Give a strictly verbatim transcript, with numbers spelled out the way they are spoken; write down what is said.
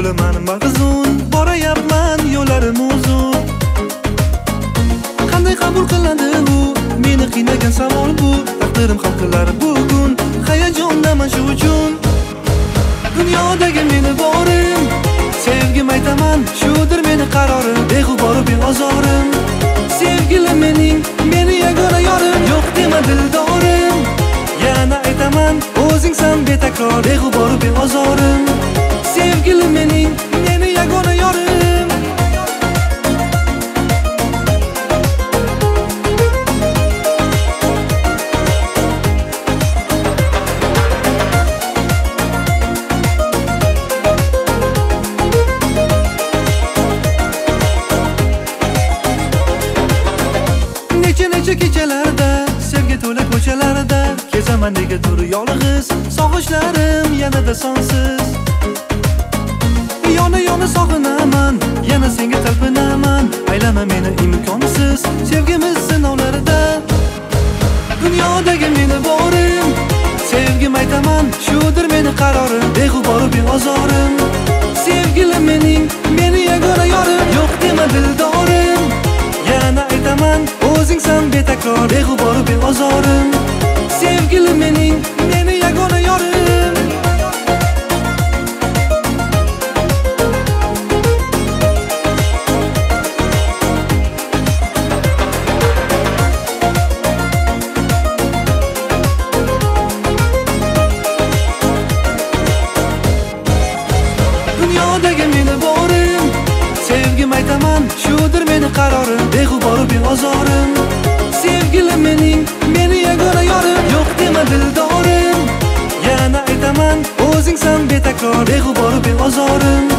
bo'laman mag'zun, borayapman yo'llarim uzun. Qanday qabul qiladi bu meni qiynagan savol bu? Taqdirim hal qilar bugun, hayajondaman shu uchun. Dunyodagi meni borim, sevgim aytaman, shudir meni qarorim, beg'ubor beozorim. Sevgilim mening, meni yagona yorim, yo'q dema dildorim. Yana aytaman, o'zingsan betakror, beg'ubor beozorim. Sevgilim mening, meni yagona yorim. Necha kechalarda, sevgi to'la ko'chalarda kezaman negadir yolg'iz, sog'ishlarim yanada sonsiz. Yona-yona sog'inaman, yana senga talpinaman, aylama meni imkonsiz sevgimiz sinovlarida. Dunyodagi meni borim, sevgim aytaman, shudir meni qarorim, beg'ubor beozorim. Sevgilim mening, meni yagona yorim, yo'q dema dildorim. Yana aytaman, o'zingsan betakror, beg'ubor beozorim. Sevgilim mening, meni yagona yorim. Dunyodagi meni borim, sevgim aytaman, shudir meni qarorim, beg'ubor beozorim. Sevgilim mening, meni yagona yorim, yo'q dema dildorim. Yana aytaman, o'zingsan betakror, beg'ubor beozorim.